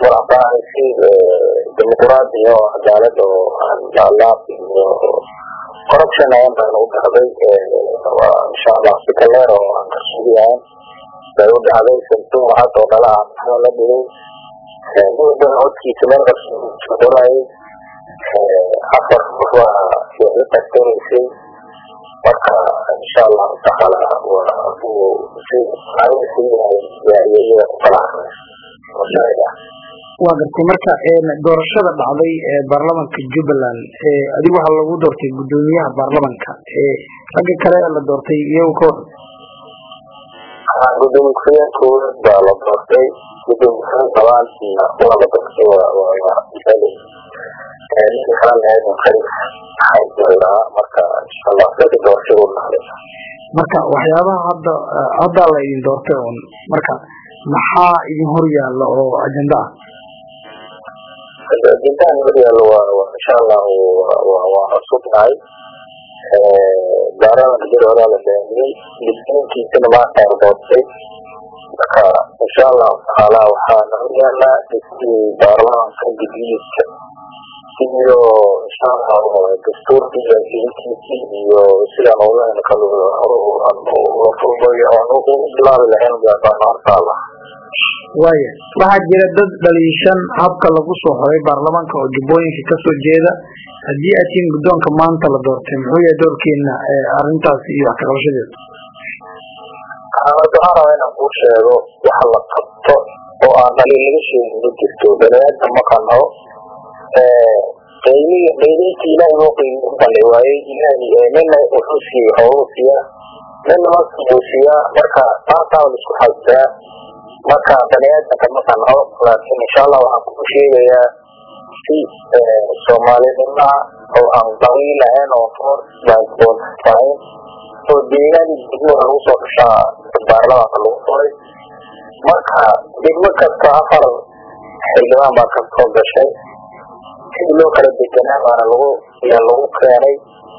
وأعطاني في ديمقراطية وعدالة وعلاقات corruption ayaan baan u dhacday insha Allah si kale oo aan ka shaqeeyay bay u dhacday santuuq waxa oo kala ah la dhigay muddo codkiisa meel shaqeeyay afar waa la tagtay marka insha Allah taala waa si waa gartay marka doorashada dhacday ee baarlamaanka Jubbaland adigu waxa lagu doortay gudoomiyaha baarlamaanka ragga kale la doortay iyagu ka gudoomiyaha la doortay gudoomiyaha baarlamaanka waa la doortay marka insha Allah marka waxyaabaha hadda la idin doortay marka maxaa idin hor yaalo oo ajenda جدا يقول وإن شاء الله وصوتناي دارنا كبير ولا لديني لكن كي سنما تعرضي إن شاء الله تعالى وحانا يلا في دارنا كجديد كيو إن شاء الله دستور في كي يسير أولا نقلوا وفرضوا يعنوه بلاد العين جاتنا تعالى waaye waxa jira dad dhaliishan habka lagu soo horay baarlamaanka oo Jubbooyinka ka soo jeeda hadii ay tiin gudoonka maanta la doortay muxuu yahay doorkeena arintaas iyo wax ka qabashadeeda waxaan ku sheego waxa la qabto oo aan dhaliil laga sheegin jirto dalaad ma qano qiimihii ilaahay oo qiimo badan waayay ilaahay meena wuxuu siiyay meena wuxuu siiyay marka taas isku xajaa marka dalaadka kama qano laakiin insha Allah waxaan ku sheegayaa si Soomaalida oo aan dawiilahayn oo for baan oo deegaan degmo lagu soo dhashaa baarlamaanka lagu qoray marka degmo kasta afar xildhibaan baa ka soo gashay si loo kala deganaa baana lagu keenay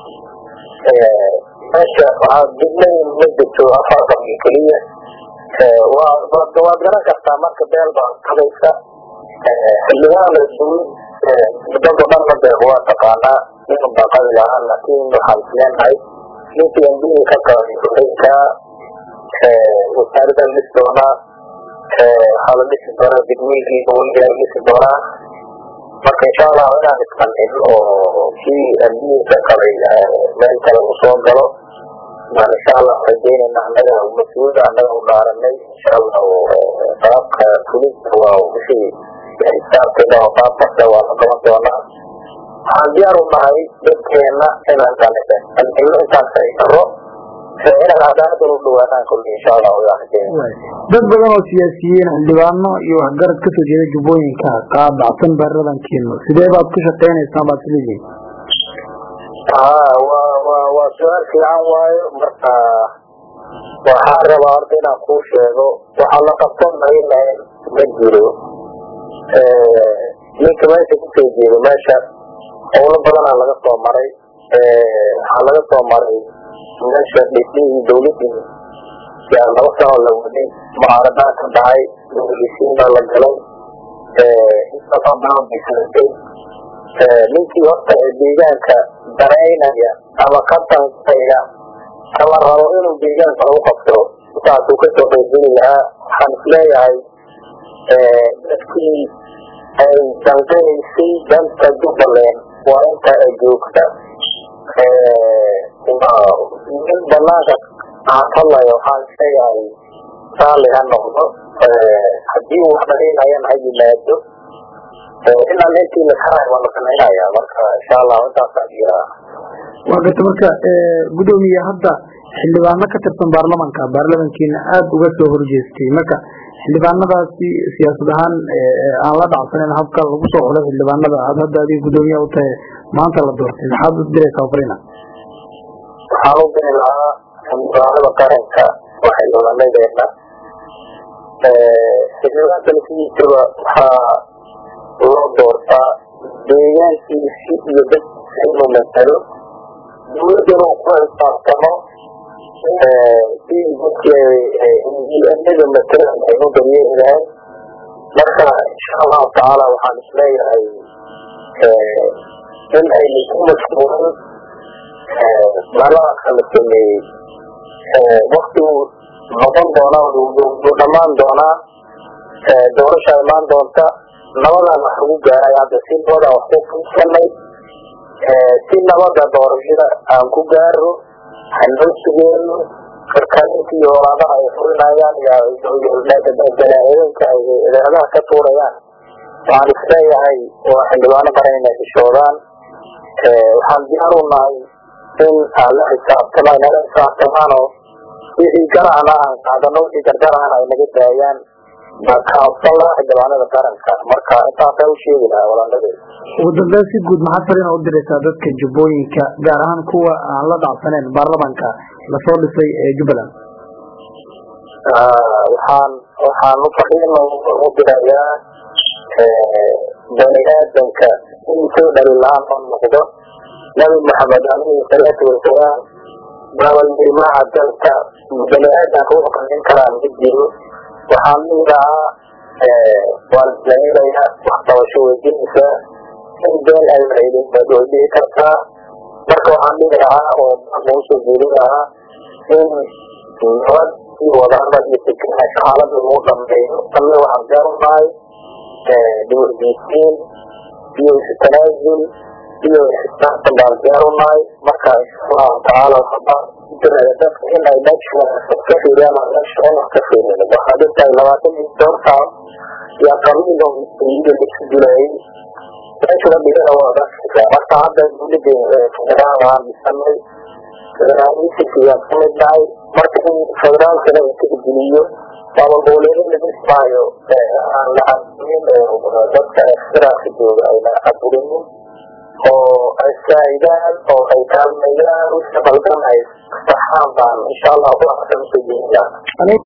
meesha waxaa degmada ma jirto afar kaliya waa garan kartaa marka beel baa qabaysa xildhibaan la duway dadka dhan hadda waa taqaanaa nin baa qabi lahaa laakiin waxaan leenahay ninkii ambiga ka qabay xulka wasaaradda lisdoona xaalad dhisi doona degmihii dowladda dhisi doona marka insha Allah inaan isqancin oo kii ambiga ka qabay meel kale u soo galo ما شاء الله رجينا نحن مسؤول عن النارني إن شاء الله طرق كلية وشيء يعني صار كده وطاقة وطاقة عنديارو معي بكينا إن أنت الإنسان سيطره فإن الأعداء دلوقتي كل إن شاء الله ويحدين dad badan oo siyaasiyiin xildhibaano iyo waxgarad ka soo jeeda Jubbooyinka qaabacsan baarlamaankeena sidee baad ku shaqeynaysaa baad leeyihiin وسؤال في عن وايو مرتا وحارب أرضنا كوشيغو وحالا قبطان مهينا مجيرو ليك ما يتكتجيرو ماشا أولا بدنا على قصة مري على قصة مري ماشا بيتيه دولتي يعني نوصل ولا ودي معارضات دعاي لسين ولا جلو استطعنا بسنتين ninkii horta deegaanka dareynaya ama ka tanqeeya ama rabo inuu deegaanka u qabto taasoo ka soo qeybgeli lahaa waxaan isleeyahay dadkii ay tanqeeysay danta Jubbaland waa inta ay joogta in banaanka hadlayo waxaan isleeyahay raalli ha noqdo haddii uu wax dhareynayana ha yimaado إن أنت لسه ولا كنا يا مركا إن شاء الله وأنت أصدقائي وقت مركا قدومي هذا اللي بعنا كتبتم برلمان كنا أب وقت هرجستي مركا اللي بعنا بس سياسة هان على ضعفنا نحبك وبصور ولا اللي بعنا هذا دي قدومي أو ته ما أنت لا دورت الحظ دري كوفرنا حاول بنا أنا بقارنك واحد ولا ما يدرنا سيدنا تلفي ترى loo doorta deegaankiisi iyo dadkiisa inuu matalo dowladana ku xisaabtamo si dadkii injiilnimada matalan ay u daryeelahay marka insha allahu tacaala waxaan isleeyahay in aynu ku mashquulin baarlamaanka la sameeyey waktigu noqon doona wuu dhamaan doonaa doorasha imaan doonta nabadan wax lagu gaaray hadda si nabada wax ku fuusanay si nabada doorashada aan ku gaaro hanoo sugeeno karkarintii walaadaha ay furinayaan balaayadanka ay eedaadaha ka tuurayaan waxaan isleeyahay waa xildhibaano baran inay xishoodaan waxaan diyaar u nahay in aan la xisaabtamaan nala xisaabtamaanoo wixii garacna aan qaadano wixii gargarahana ay naga daayaan bakaabsan laha xildhibaanada qaranka marka intaasaa u sheegi lahaa walaaladee ugu dambeyn si guud maxaad fariina u diraysaa dadka jubbooyinka gaar ahaan kuwa aan la dhacsaneyn baarlamaanka lasoo dhisay ee jubbaland waxaan fariina u dirayaa bani aadanka intuu dhali la-aan oo noqdo nabi maxamed alayhi salaatu wasalaam baabalnimaha dalka bani aadanka u qanin karaan ma jiro waxaan dhigahaa waa la helayaa wax qabasho weydiinaysaa in been ay raydin baad way dhihi kartaa marka waxaan dhigi lahaa oo lagu soo jeedin lahaa in nabad iyo wadaanad iyo deganaansho xaalada lagu dhameeyo anna waxaan gaar u nahay dibadisiin iyo istanaasul iyo xisaabtan baan gaar u nahay marka insha allahu tacaala waxaa diraya dadka in ay meesha ka fiiriyaan meesha in wax ka fiiriyaan waxaa dadtahay 24 saac yaa qabiil oo iyada isu dilayay meesha la dhigana waa dadka marka hadda dowladda federaal aan dhisanay federaalisiiyaan ka mid nahay marka in federaalkana uu tixgeliyo maamul-goboleedyo la dhismaayo aan la caburin dadka federaalka jooga ayna caburinin oo ay saa'idaan oo ay kaalmeeyaan wixii qaldan ay saxaan baan insha allah ku aqsan soo jeedin lahaa